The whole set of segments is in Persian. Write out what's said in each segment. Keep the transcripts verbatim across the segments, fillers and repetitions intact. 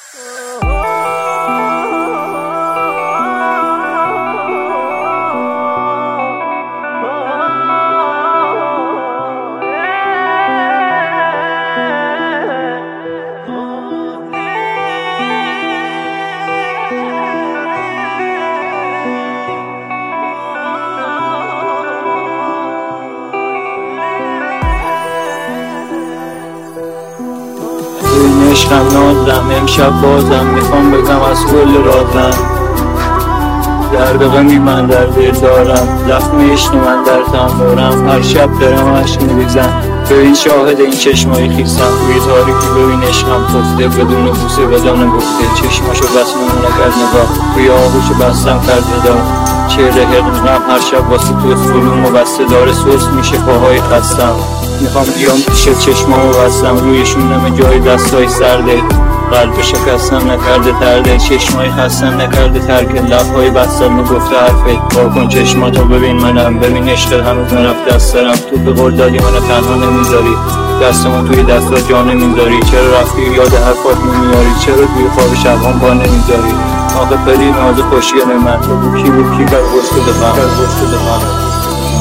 عشقم نازم امشب بازم میخوام بگم از کل رازم، درد غمی من در دل دارم، زخم عشق من در تن دارم، هر شب دارم عشق میریزم، ببین شاهد این چشمای خیسم، روی تاریکی ببین عشقم خفته، بدون بوسه بدون گفته، چشماشو بس نمونک از نگاه، روی آغوشو بستم کرده دار، چهره هرنم هر شب واسه تو فلوم و بسته داره، سوس میشه پاهای خستم، میخوام بیام پیش چشمامو بستم، رویشون نمه جای دستای سرده، قلب شکستم نکرده ترده، چشمای خستم نکرده ترک، لبهای بستم نگفته حرفت، با کن چشماتو ببین منم، ببین عشقت هنوز نرفته از سرم، تو به قول دادی منو تنها نمیذاری، دستمو توی دستا جا نمیذاری، چرا رفتی یاد حرفات نمیاری، چرا توی خواب شبام با نمیذاری، آخه پری ناز خوشگل من، تو کی بود کی کرد گوشت دفعم گوشت دفعم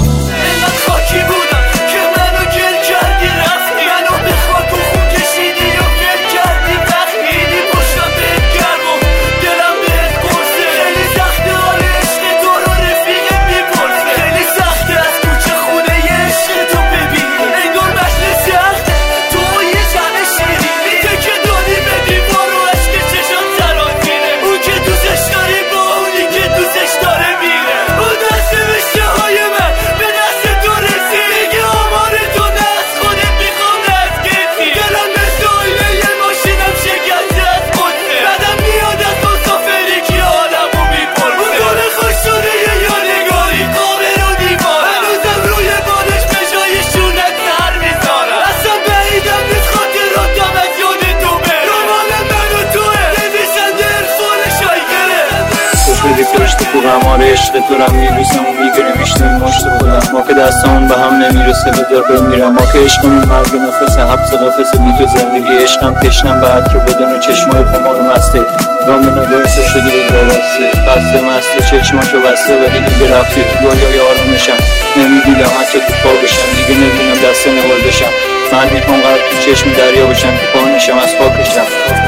پشت کوهم آره عشق تو رم میریسم و میگیره میشتیم مشت خودم، ما که دستمون به هم نمیرسه بذار بمیرم، ما که عشقمون مرگ نفس حبس قفس بی تو زندگی، عشقم تشنم به عطر بدن و چشمای خمار مسته، گام نگاهسه شده رو درسته، بسته مسته چشماشو بسته ولی دیگه رفتی تو دنیای آرامشم، نمیدیدم حتی تو پا بشم، دیگه نمیدونم دست نوال بشم، من میخوام قرد تو چشم دریا بشم، تو پانشم از پاکشم،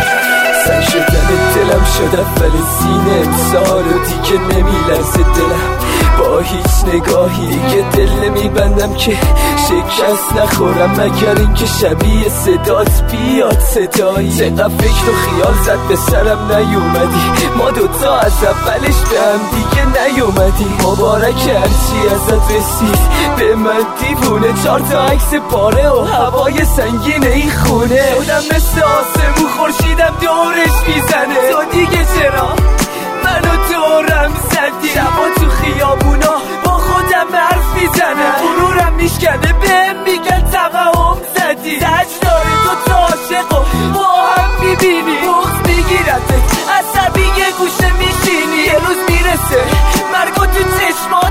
سر شدن دلم شدم ولی سینه امسال و دیگه نمیلرزه دلم، با هیچ نگاهی که دل نمیبندم که شکست نخورم، مگر اینکه شبیه صدات بیاد صدایی، چقدر فکر و خیال زد به سرم نیومدی، ما دوتا از اولش به هم دیگه نیومدی، مبارک هرچی ازت رسید به من دیوونه، چار تا عکس پاره و هوای سنگین این خونه، شدم مثل آسمون خورشیدم دورش میزنه، تو دیگه چرا منو دورم زدی، شبا تو خیابونا با خودم حرف میزنم، غرورم میشکنه بهم میگن توهم زدی، تجدار دو تا عاشق و با هم میبینی، بغض میگیرده عصبی یه گوشه میشینی، یه روز میرسه مرگ و تو چشمات